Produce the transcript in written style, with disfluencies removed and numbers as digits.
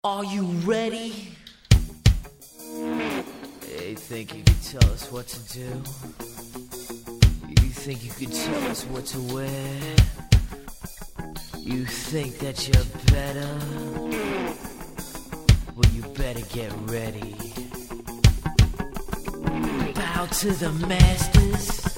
Are you ready? Hey, think you could tell us what to do? You think you could tell us what to wear? You think that you're better? Well, you better get ready. Bow to the masters.